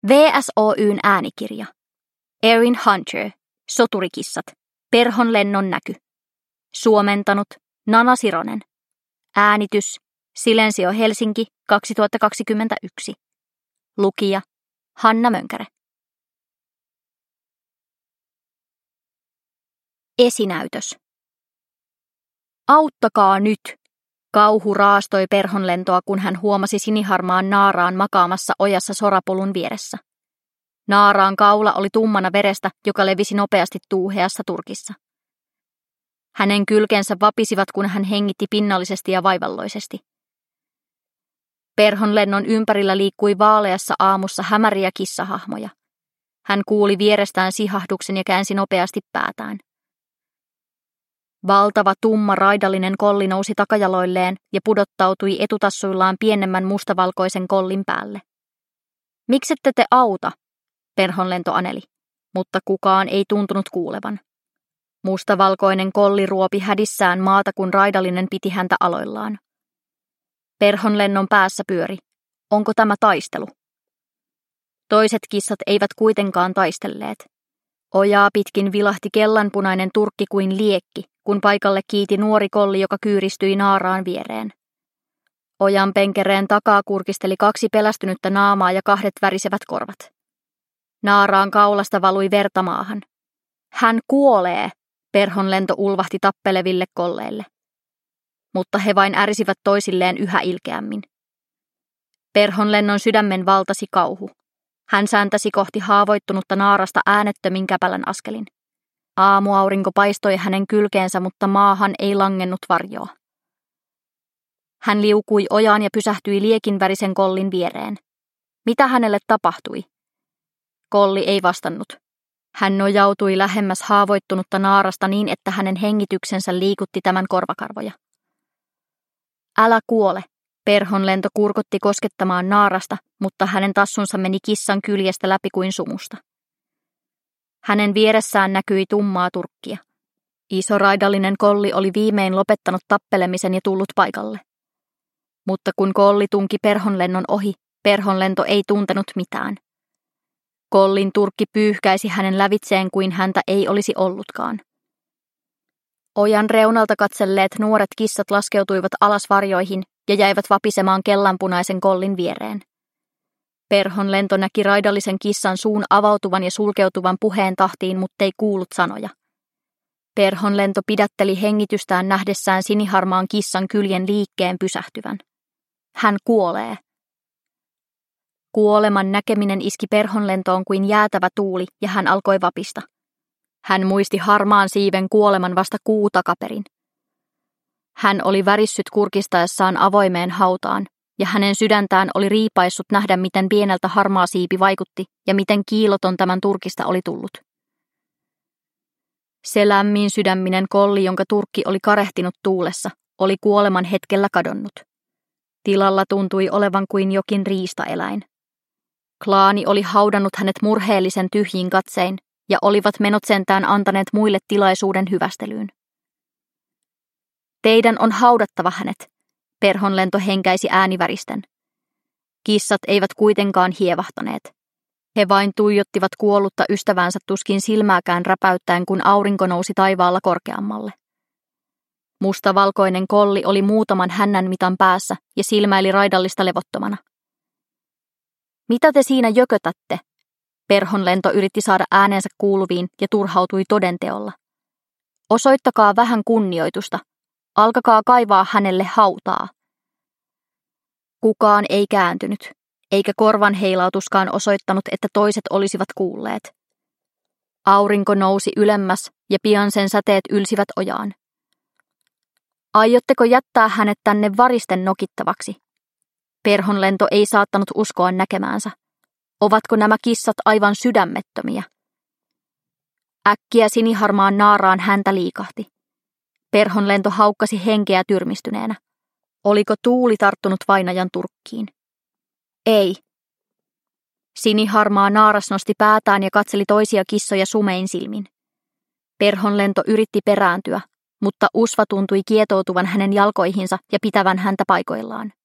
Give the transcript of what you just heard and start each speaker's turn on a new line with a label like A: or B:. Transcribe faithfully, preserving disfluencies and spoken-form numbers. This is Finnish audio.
A: V S O:n äänikirja. Erin Hunter, Soturikissat. Perhonlennon näky. Suomentanut Nana Sironen. Äänitys Silensio Helsinki kaksituhattakaksikymmentäyksi. Lukija Hanna Mönkäre. Esinäytös. Auttakaa nyt! Kauhu raastoi Perhonlentoa, kun hän huomasi siniharmaan Naaraan makaamassa ojassa sorapolun vieressä. Naaraan kaula oli tummana verestä, joka levisi nopeasti tuuheassa turkissa. Hänen kylkensä vapisivat, kun hän hengitti pinnallisesti ja vaivalloisesti. Perhonlennon ympärillä liikkui vaaleassa aamussa hämäriä kissahahmoja. Hän kuuli vierestään sihahduksen ja käänsi nopeasti päätään. Valtava tumma raidallinen kolli nousi takajaloilleen ja pudottautui etutassuillaan pienemmän mustavalkoisen kollin päälle. Miksette te auta? Perhonlento aneli, mutta kukaan ei tuntunut kuulevan. Mustavalkoinen kolli ruopi hädissään maata, kun raidallinen piti häntä aloillaan. Perhonlennon päässä pyöri. Onko tämä taistelu? Toiset kissat eivät kuitenkaan taistelleet. Ojaa pitkin vilahti kellanpunainen turkki kuin liekki, kun paikalle kiiti nuori kolli, joka kyyristyi Naaraan viereen. Ojan penkereen takaa kurkisteli kaksi pelästynyttä naamaa ja kahdet värisevät korvat. Naaraan kaulasta valui verta maahan. Hän kuolee, Perhonlento ulvahti tappeleville kolleille. Mutta he vain ärisivät toisilleen yhä ilkeämmin. Perhonlennon sydämen valtasi kauhu. Hän sääntäsi kohti haavoittunutta naarasta äänettömin käpälän askelin. Aamuaurinko paistoi hänen kylkeensä, mutta maahan ei langennut varjoa. Hän liukui ojaan ja pysähtyi liekinvärisen kollin viereen. Mitä hänelle tapahtui? Kolli ei vastannut. Hän nojautui lähemmäs haavoittunutta naarasta niin, että hänen hengityksensä liikutti tämän korvakarvoja. Älä kuole, Perhonlento kurkotti koskettamaan naarasta, mutta hänen tassunsa meni kissan kyljestä läpi kuin sumusta. Hänen vieressään näkyi tummaa turkkia. Iso raidallinen kolli oli viimein lopettanut tappelemisen ja tullut paikalle. Mutta kun kolli tunki Perhonlennon ohi, Perhonlento ei tuntenut mitään. Kollin turkki pyyhkäisi hänen lävitseen kuin häntä ei olisi ollutkaan. Ojan reunalta katselleet nuoret kissat laskeutuivat alas varjoihin ja jäivät vapisemaan kellanpunaisen kollin viereen. Perhonlento näki raidallisen kissan suun avautuvan ja sulkeutuvan puheen tahtiin, muttei kuullut sanoja. Perhonlento pidätteli hengitystään nähdessään siniharmaan kissan kyljen liikkeen pysähtyvän. Hän kuolee. Kuoleman näkeminen iski Perhonlentoon kuin jäätävä tuuli ja hän alkoi vapista. Hän muisti harmaan siiven kuoleman vasta kuu takaperin. Hän oli värissyt kurkistaessaan avoimeen hautaan, ja hänen sydäntään oli riipaissut nähdä, miten pieneltä harmaa siipi vaikutti ja miten kiiloton tämän turkista oli tullut. Se lämmin sydäminen kolli, jonka turkki oli karehtinut tuulessa, oli kuoleman hetkellä kadonnut. Tilalla tuntui olevan kuin jokin riistaeläin. Klaani oli haudannut hänet murheellisen tyhjin katsein, ja olivat menot sentään antaneet muille tilaisuuden hyvästelyyn. Teidän on haudattava hänet, Perhonlento henkäisi ääniväristen. Kissat eivät kuitenkaan hievahtaneet. He vain tuijottivat kuollutta ystävänsä tuskin silmääkään räpäyttäen, kun aurinko nousi taivaalla korkeammalle. Mustavalkoinen kolli oli muutaman hännän mitan päässä ja silmäili raidallista levottomana. Mitä te siinä jökötätte? Perhonlento yritti saada äänensä kuuluviin ja turhautui todenteolla. Osoittakaa vähän kunnioitusta. Alkakaa kaivaa hänelle hautaa. Kukaan ei kääntynyt, eikä korvan heilautuskaan osoittanut, että toiset olisivat kuulleet. Aurinko nousi ylemmäs ja pian sen säteet ylsivät ojaan. Aiotteko jättää hänet tänne varisten nokittavaksi? Perhonlento ei saattanut uskoa näkemäänsä. Ovatko nämä kissat aivan sydämettömiä? Äkkiä siniharmaan naaraan häntä liikahti. Perhonlento haukkasi henkeä tyrmistyneenä. Oliko tuuli tarttunut vainajan turkkiin? Ei. Siniharmaa naaras nosti päätään ja katseli toisia kissoja sumein silmin. Perhonlento yritti perääntyä, mutta usva tuntui kietoutuvan hänen jalkoihinsa ja pitävän häntä paikoillaan.